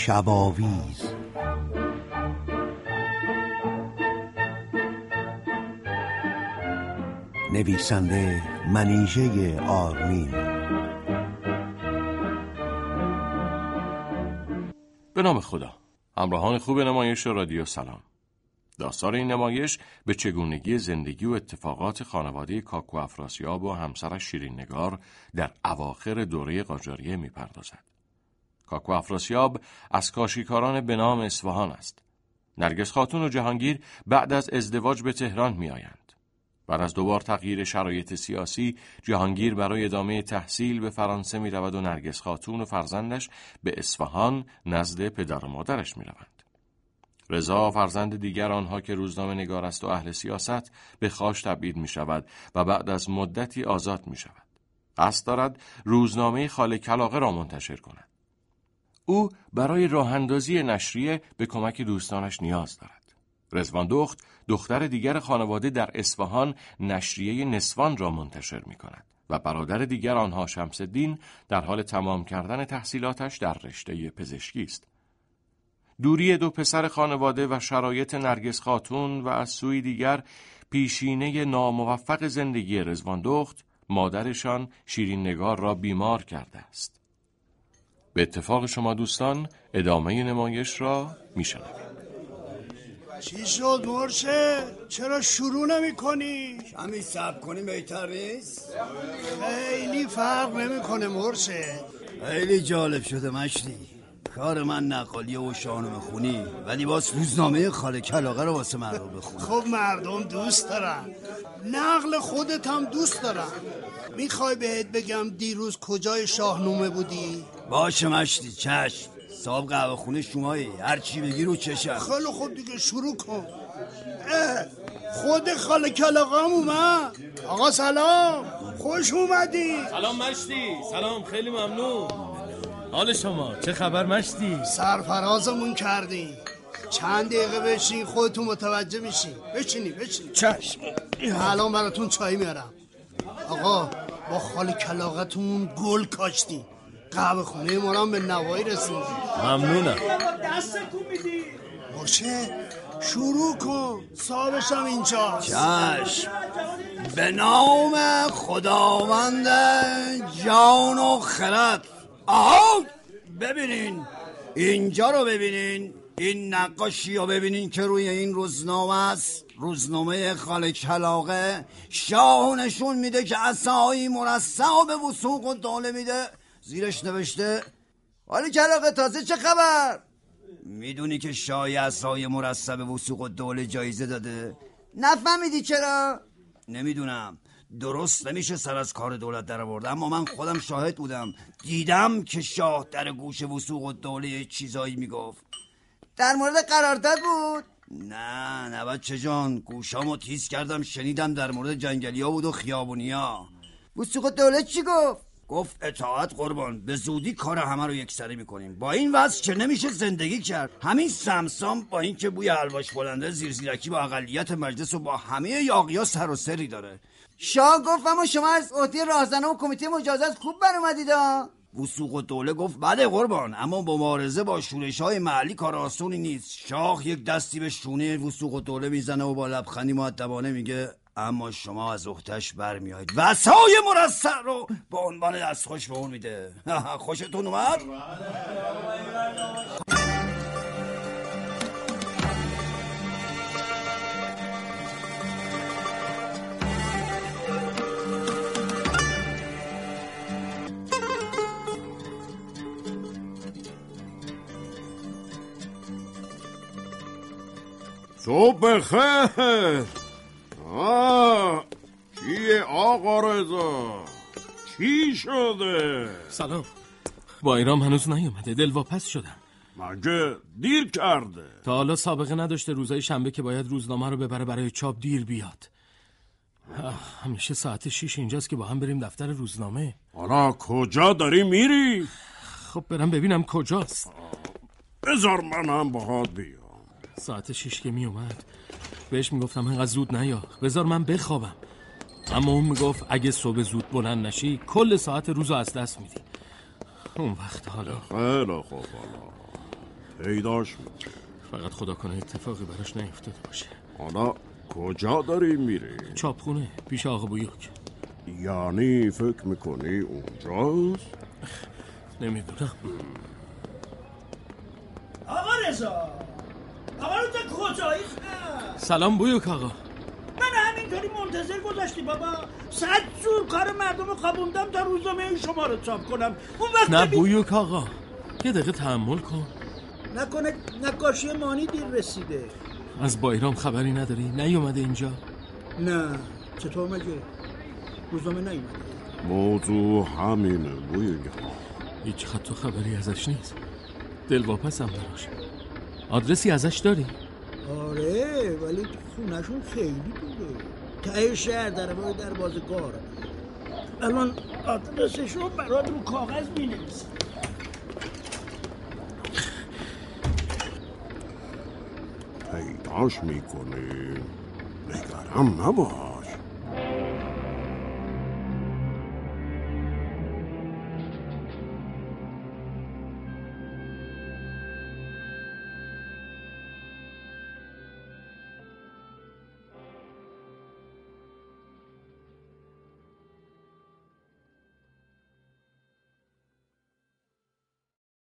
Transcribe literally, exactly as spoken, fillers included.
شب‌آویز. نویسنده منیژه آرمین. به نام خدا. همراهان خوب نمایش رادیو سلام. داستان این نمایش به چگونگی زندگی و اتفاقات خانواده کاکو افراسیاب و همسرش شیرین نگار در اواخر دوره قاجاریه می‌پردازد. کاکو افراسیاب از کاشیکاران به نام اصفهان است. نرگس خاتون و جهانگیر بعد از ازدواج به تهران می‌آیند. بعد از دوبار تغییر شرایط سیاسی، جهانگیر برای ادامه تحصیل به فرانسه می‌رود و نرگس خاتون و فرزندش به اصفهان نزد پدر و مادرش می‌روند. رضا فرزند دیگر آنها که روزنامه نگار است و اهل سیاست به خواش تبعید می‌شود و بعد از مدتی آزاد می‌شود. قصد دارد روزنامه خاله کلاغه را منتشر کند. او برای راه اندازی نشریه به کمک دوستانش نیاز دارد. رضوان دخت، دختر دیگر خانواده در اصفهان، نشریه نسوان را منتشر می‌کند و برادر دیگر آنها شمس‌الدین در حال تمام کردن تحصیلاتش در رشته پزشکی است. دوری دو پسر خانواده و شرایط نرگس خاتون و از سوی دیگر پیشینه ناموفق زندگی رضوان دخت، مادرشان شیرین نگار را بیمار کرده است. به اتفاق شما دوستان ادامه نمایش را میشنوید. چی شد مرشد؟ چرا شروع نمی کنی؟ کمی صبر کنی بهتر نیست؟ خیلی فرق نمی کنه مرشد. خیلی جالب شده مشتی. کار من نقالیه و شاهنامه خونی، ولی باز روزنامه خاله کلاغه رو واسه مردم بخونم. خب مردم دوست دارن، نقل خودت هم دوست دارن. میخوای بهت بگم دیروز کجای شاهنامه بودی؟ باشه مشتی، چشم. صاحب قهوه خونه شمایی، هر چی بگی رو چشم. خیلی خوب دیگه شروع کن. خود خاله کلاغه هم اومد. آقا سلام، خوش اومدی. سلام مشتی. سلام، خیلی ممنون. حال شما چه خبر مشتی؟ سرفرازمون کردی. چند دقیقه بشین خودتون متوجه میشین. بشینی بشینی. چشم. الان براتون چای میارم. آقا با خاله کلاغتون گل کاشتیم. قهوه خونه ما هم به نوایی رسیدیم. ممنونم. دستتون میدی. باشه شروع کن، صاحبش هم اینجا. چشم. به نام خداوند جان و خرد. آها ببینین اینجا رو ببینین، این نقاشی رو ببینین که روی این روزنامه است. روزنامه خاله کلاغه. شاه نشون میده که عصایی مرصع به وثوق و دوله میده. زیرش نوشته خاله کلاغه تازه چه خبر؟ میدونی که شاه عصای مرصع به وثوق و دوله جایزه داده؟ نفهمیدی چرا؟ نمیدونم، درست نمیشه سر از کار دولت در آورد، اما من خودم شاهد بودم، دیدم که شاه در گوش وثوق و دوله چیزایی میگفت. در مورد قرارداد بود؟ نه نه بچه جان، گوشامو تیز کردم شنیدم در مورد جنگلیا بود و خیابونیا. وثوق و دوله چی گفت؟ گفت اطاعت قربان، به زودی کار همه رو یک سره میکنیم. با این وضع که نمیشه زندگی کرد. همین سمسام با این که بوی حلواش بلنده، زیر زیرکی با اقلیت مجلس و با همه یاغی‌ها سر و سری داره. شاه گفت اما شما از عهده راهزنان و کمیته مجازات خوب برآمدید. وثوق و دوله گفت بله قربان، اما مبارزه با شورش‌های محلی کار آسونی نیست. شاه یک دستی به شونه وثوق و دوله میزنه و با لبخندی مؤدبانه میگه اما شما از اختش برمیایید. وصای مرصع رو به عنوان دستخوش به اون میده. خوشتون اومد؟ صبح خیر. آه چیه آقا رضا؟ چی شده؟ سلام. با ایرام هنوز نیومده، دلواپس شدم. مگه دیر کرده؟ تا حالا سابقه نداشته روزای شنبه که باید روزنامه رو ببره برای چاپ دیر بیاد. همیشه ساعت شیش اینجاست که با هم بریم دفتر روزنامه. حالا کجا داری میری؟ خب برم ببینم کجاست. بذار من هم باهات بیام. ساعت شیش که می اومد بهش میگفتم اینقدر زود نیا، بذار من بخوابم. اما اون میگفت اگه صبح زود بلند نشی کل ساعت روزو از دست میدی. اون وقت حالا خیلی خوب. حالا پیداش میکنی. فقط خدا کنه اتفاقی براش نیفتاده باشه. حالا کجا داری میری؟ چاپخونه پیش آقا بویوک. یعنی فکر میکنی اونجاست؟ نمیدونم. آقا رضا، آقا رضا کجایی؟ سلام بویوک آقا. من همینطوری منتظر گذاشتی بابا. صد جور کار مردم رو خوابوندم تا روزنامه شما رو چاپ کنم. اون وقت نه بی... بویوک آقا، یه دقیقه تحمل کن. نکنه نقاشی مانی دیر رسیده. از بایرام خبری نداری؟ نیومده اینجا؟ نه. چطور مگه؟ روزنامه نیومده. موضوع همینه بویوک. هیچ خط و خبری ازش نیست. دلواپسم براش. آدرسی ازش داری؟ آره ولی خونشون خیلی دوره. ته شهر در وای در بازگار. الان آدرسش رو برات رو کاغذ می‌نویسم. پیداش میکنی؟ نگران نباش.